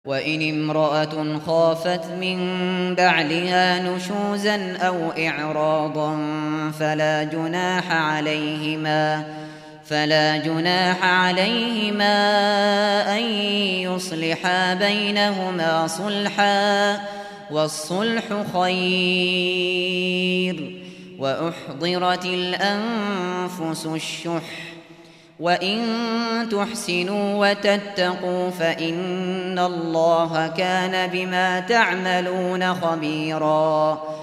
وإن امرأة خافت من بعلها نشوزا أو إعراضا فلا جناح عليهما أن يصلحا بينهما صلحا، والصلح خير. وأحضرت الأنفس الشح، وإن تحسنوا وتتقوا فإن الله كان بما تعملون خبيرا.